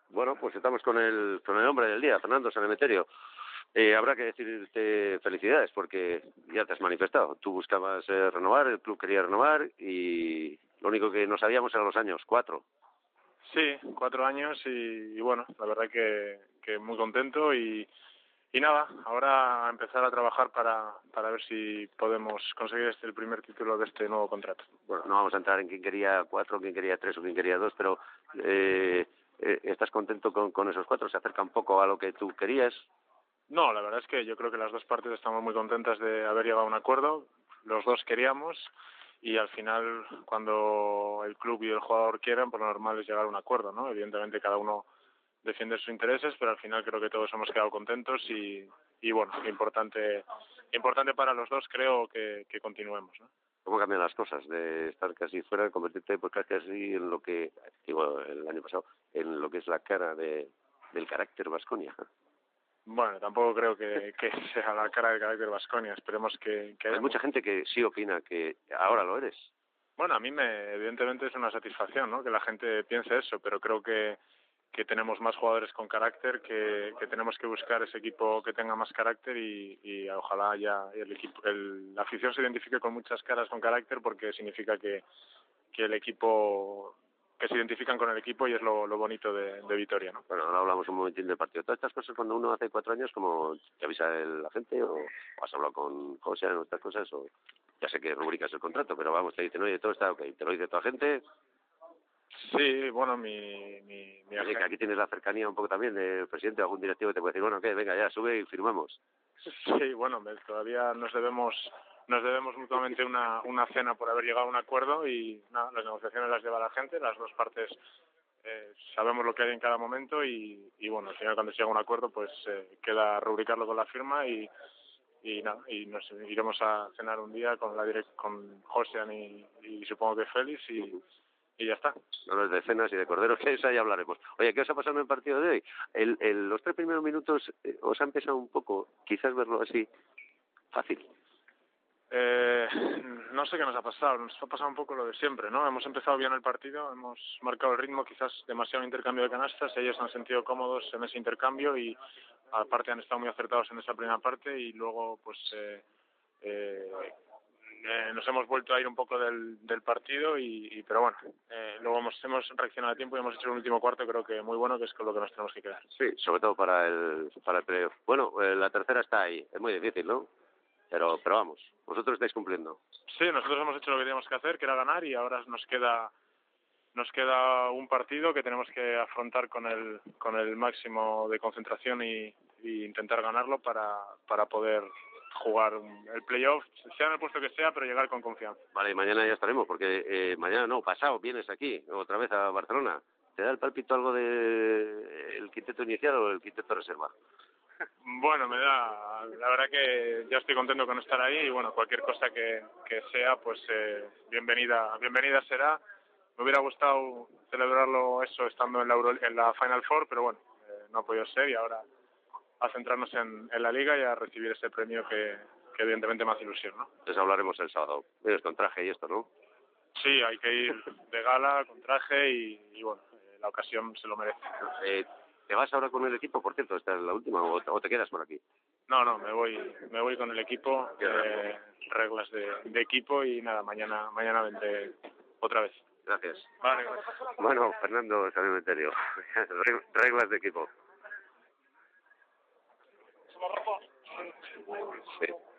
Bueno, pues estamos con el hombre del día, Fernando San Emeterio. Habrá que decirte felicidades porque ya te has manifestado. Tú buscabas renovar, el club quería renovar y lo único que no sabíamos eran los años, 4. Sí, 4 años y bueno, la verdad que muy contento y nada, ahora a empezar a trabajar para ver si podemos conseguir el primer título de este nuevo contrato. Bueno, no vamos a entrar en quién quería 4, quién quería 3 o quién quería 2, pero ¿estás contento con esos 4? ¿Se acerca un poco a lo que tú querías? No, la verdad es que yo creo que las dos partes estamos muy contentas de haber llegado a un acuerdo. Los dos queríamos y al final, cuando el club y el jugador quieran, pues lo normal es llegar a un acuerdo, ¿no? Evidentemente cada uno defiende sus intereses, pero al final creo que todos hemos quedado contentos y bueno, importante para los dos creo que continuemos, ¿no? ¿Cómo cambian las cosas de estar casi fuera, de convertirte pues casi en lo que, digo, el año pasado, en lo que es la cara del carácter Baskonia? Bueno, tampoco creo que sea la cara del carácter Baskonia. Esperemos que Hay mucha gente que sí opina que ahora lo eres. Bueno, a mí evidentemente es una satisfacción, ¿no? Que la gente piense eso, pero creo que tenemos más jugadores con carácter, que tenemos que buscar ese equipo que tenga más carácter y ojalá ya el equipo, la afición se identifique con muchas caras con carácter porque significa que el equipo, que se identifican con el equipo y es lo bonito de Vitoria, ¿no? Bueno, ahora hablamos un momentín del partido. Todas estas cosas cuando uno hace 4 años, como te avisa la gente o has hablado con José en otras cosas o ya sé que rubricas el contrato, pero vamos, te dicen, oye, todo está ok, te lo dice toda gente. Sí, bueno, mi Así que aquí tienes la cercanía un poco también del presidente o algún directivo que te puede decir, bueno, que venga, ya sube y firmamos. Sí, bueno, todavía nos debemos mutuamente una cena por haber llegado a un acuerdo y nada, las negociaciones las lleva la gente, las dos partes sabemos lo que hay en cada momento y bueno, al final cuando se llega a un acuerdo pues queda rubricarlo con la firma y nada, y nos iremos a cenar un día con Josian y supongo que Félix y ya está. Los de cenas y de corderos, que esa ya hablaremos. Oye, ¿qué os ha pasado en el partido de hoy? Los 3 primeros minutos os ha empezado un poco, quizás verlo así, fácil. No sé qué nos ha pasado un poco lo de siempre, ¿no? Hemos empezado bien el partido, hemos marcado el ritmo, quizás demasiado intercambio de canastas, ellos se han sentido cómodos en ese intercambio y aparte han estado muy acertados en esa primera parte y luego pues nos hemos vuelto a ir un poco del partido pero bueno, luego hemos reaccionado a tiempo y hemos hecho un último cuarto creo que muy bueno, que es con lo que nos tenemos que quedar. Sí, sobre todo para el playoff. Bueno, la tercera está ahí, es muy difícil, ¿no? Pero vamos, vosotros estáis cumpliendo. Sí, nosotros hemos hecho lo que teníamos que hacer, que era ganar, y ahora nos queda un partido que tenemos que afrontar con el máximo de concentración y intentar ganarlo para poder jugar el playoff, sea en el puesto que sea, pero llegar con confianza. Vale, y mañana ya estaremos, porque mañana no, pasado vienes aquí, otra vez a Barcelona. ¿Te da el pálpito algo de el quinteto inicial o el quinteto reserva? Bueno, la verdad que ya estoy contento con estar ahí y bueno, cualquier cosa que sea, pues bienvenida será. Me hubiera gustado celebrarlo eso estando en la Final Four, pero bueno, no ha podido ser y ahora a centrarnos en la Liga y a recibir ese premio que evidentemente me hace ilusión, ¿no? Entonces hablaremos el sábado. Vienes con traje y esto, ¿no? Sí, hay que ir de gala, con traje y bueno, la ocasión se lo merece. ¿Te vas ahora con el equipo, por cierto? ¿Esta es la última o te quedas por aquí? No, me voy con el equipo, reglas de equipo y nada, mañana vendré otra vez. Gracias. Vale, gracias. Bueno, Fernando San Emeterio, reglas de equipo. ¿Se lo rompo? Sí.